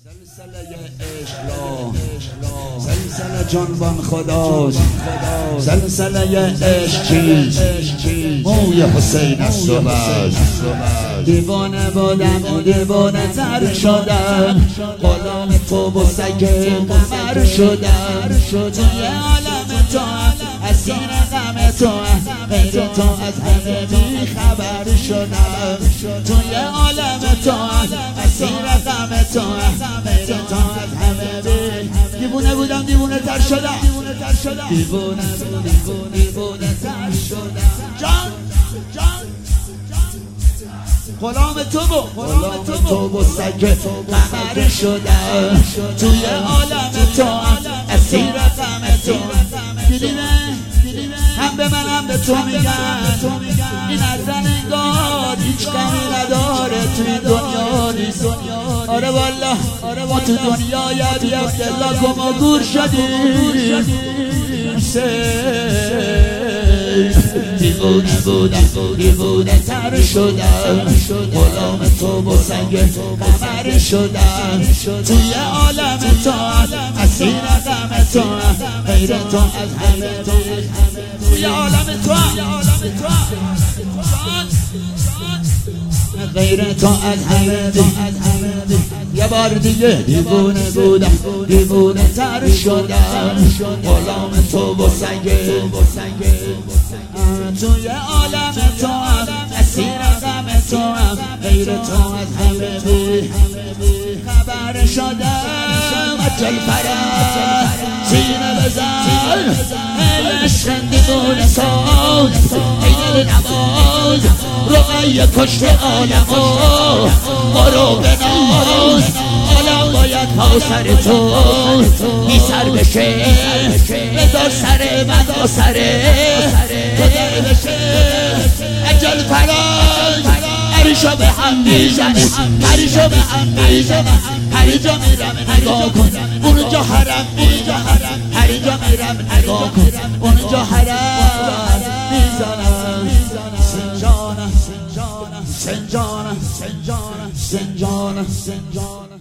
سلسله عشق سلسله جانبان خداست، سلسله عشق چیست؟ موی حسین است و بس. دیوانه بودم دیوانه تر شدم، غلام تو و سگ قمر شدم. توی عالم تو اسیر غم تو، غیر تو از همه بی خبر شدم. توی عالم تو اسیر غم تو، غیر تو از همه بی. دیوانه بودم دیوانه تر شدم، دیوانه تر شدم. جان غلام تو و سگ قمر شدم. توی عالم تو اسیر غم تو. هم به من هم به تو میگن این اصلا انگار هیچ غمی نداره توی دنیا نیست. آره والا ما تو دنیای بی اختلاف و ما گور شدیم. دیوانه بودم دیوانه تر شدم، غلام تو و سگ قمر شدم. توی عالم تو اسیر غم تو، غیر تو از همه بی. توی عالم تو غیر تو از همه بی. یه بار دیگه دیوانه بودم دیوانه تر شدم، غلام تو و سگ. توی عالم تو اسیر غم تو، غیر تو از همه بی خبر شدم. اجل فرح سینه بزن، عشق دیوانه ساز، عین نماز رقیه کشت عالمو. برو بناز عالم باید پا سر تو بی سر بشه، بذار سر مدا سره تو در بشه. اجل فراز پریشو به هم میزنه، پریشو به هم میزنه. هر جا میرم نگاه کن اونجا حرم، هر جا میرم نگاه کن اونجا حرم میزنم. سنجانم سنجانم سنجانم سنجانم.